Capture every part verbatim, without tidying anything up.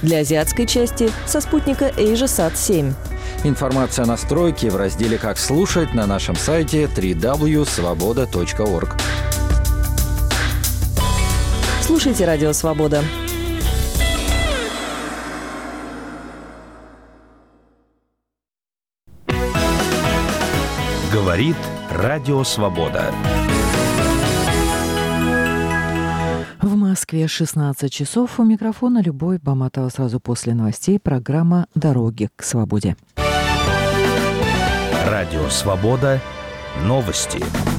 Для азиатской части со спутника AsiaSat семь. Информация о настройке в разделе «Как слушать» на нашем сайте дабл ю дабл ю дабл ю точка свобода точка орг. Слушайте Радио Свобода. Говорит Радио Свобода. В Москве шестнадцать часов. У микрофона Любовь Баматова. Сразу после новостей программа «Дороги к свободе». Радио Свобода. Новости.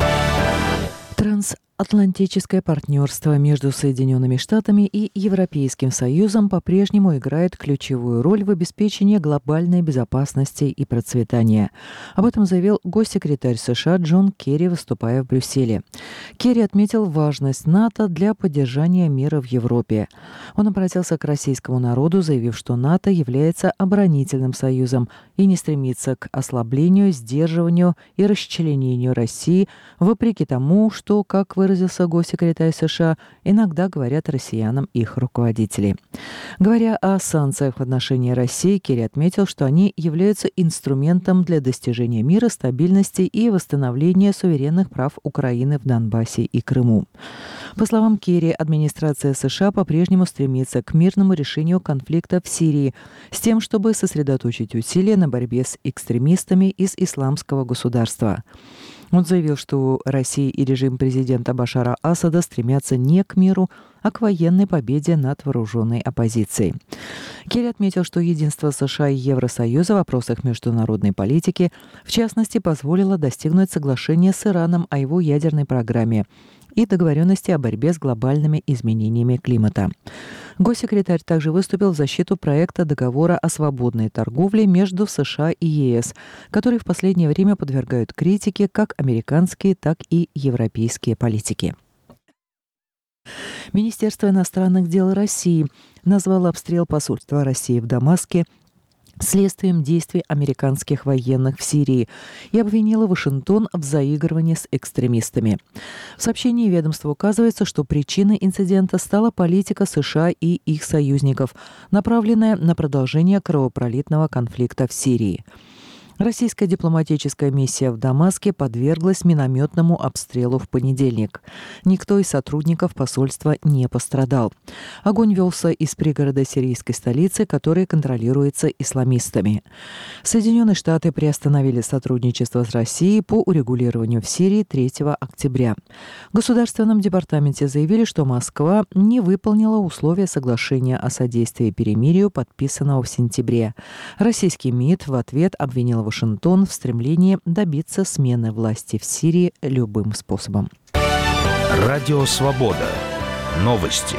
Трансатлантическое партнерство между Соединенными Штатами и Европейским Союзом по-прежнему играет ключевую роль в обеспечении глобальной безопасности и процветания. Об этом заявил госсекретарь США Джон Керри, выступая в Брюсселе. Керри отметил важность НАТО для поддержания мира в Европе. Он обратился к российскому народу, заявив, что НАТО является оборонительным союзом и не стремится к ослаблению, сдерживанию и расчленению России, вопреки тому, что, как выразился госсекретарь США, иногда говорят россиянам их руководители. Говоря о санкциях в отношении России, Керри отметил, что они являются инструментом для достижения мира, стабильности и восстановления суверенных прав Украины в Донбассе и Крыму. По словам Керри, администрация США по-прежнему стремится к мирному решению конфликта в Сирии с тем, чтобы сосредоточить усилия на борьбе с экстремистами из исламского государства. Он заявил, что Россия и режим президента Башара Асада стремятся не к миру, а к военной победе над вооруженной оппозицией. Керри отметил, что единство США и Евросоюза в вопросах международной политики, в частности, позволило достигнуть соглашения с Ираном о его ядерной программе и договоренности о борьбе с глобальными изменениями климата. Госсекретарь также выступил в защиту проекта договора о свободной торговле между США и ЕС, который в последнее время подвергают критике как американские, так и европейские политики. Министерство иностранных дел России назвало обстрел посольства России в Дамаске следствием действий американских военных в Сирии и обвинила Вашингтон в заигрывании с экстремистами. В сообщении ведомства указывается, что причиной инцидента стала политика США и их союзников, направленная на продолжение кровопролитного конфликта в Сирии. Российская дипломатическая миссия в Дамаске подверглась минометному обстрелу в понедельник. Никто из сотрудников посольства не пострадал. Огонь велся из пригорода сирийской столицы, который контролируется исламистами. Соединенные Штаты приостановили сотрудничество с Россией по урегулированию в Сирии третьего октября. В Государственном департаменте заявили, что Москва не выполнила условия соглашения о содействии перемирию, подписанного в сентябре. Российский МИД в ответ обвинил Вашингтон в стремлении добиться смены власти в Сирии любым способом. Радио Свобода. Новости.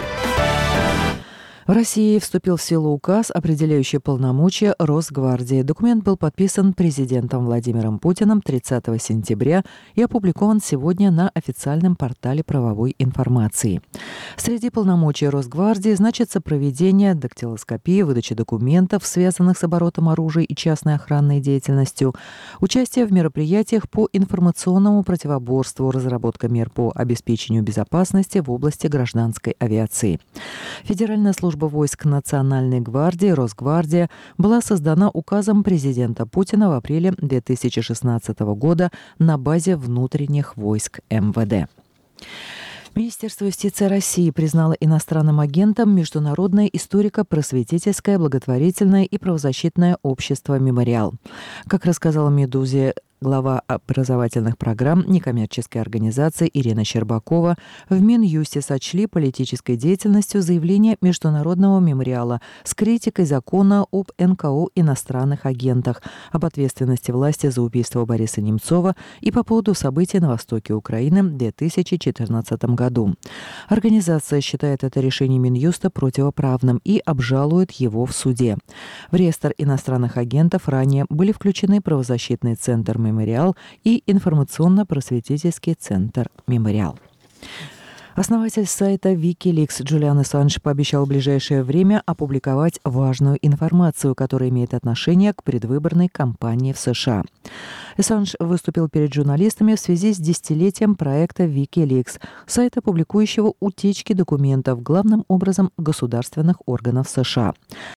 В России вступил в силу указ, определяющий полномочия Росгвардии. Документ был подписан президентом Владимиром Путиным тридцатого сентября и опубликован сегодня на официальном портале правовой информации. Среди полномочий Росгвардии значится проведение дактилоскопии, выдачи документов, связанных с оборотом оружия и частной охранной деятельностью, участие в мероприятиях по информационному противоборству, разработка мер по обеспечению безопасности в области гражданской авиации. Федеральная служба войск Национальной гвардии Росгвардия была создана указом президента Путина в апреле две тысячи шестнадцатого года на базе внутренних войск эм вэ дэ. Министерство юстиции России признало иностранным агентом Международное историко-просветительское, благотворительное и правозащитное общество «Мемориал». Как рассказала «Медузе» глава образовательных программ некоммерческой организации Ирина Щербакова, в Минюсте сочли политической деятельностью заявление Международного мемориала с критикой закона об эн ка о иностранных агентах, об ответственности власти за убийство Бориса Немцова и по поводу событий на востоке Украины в две тысячи четырнадцатом году. Организация считает это решение Минюста противоправным и обжалует его в суде. В реестр иностранных агентов ранее были включены правозащитный центр «Мемориал» и информационно-просветительский центр «Мемориал». Основатель сайта Wikileaks Джулиан Ассанж пообещал в ближайшее время опубликовать важную информацию, которая имеет отношение к предвыборной кампании в США. Ассанж выступил перед журналистами в связи с десятилетием проекта Wikileaks, сайта, публикующего утечки документов, главным образом государственных органов США.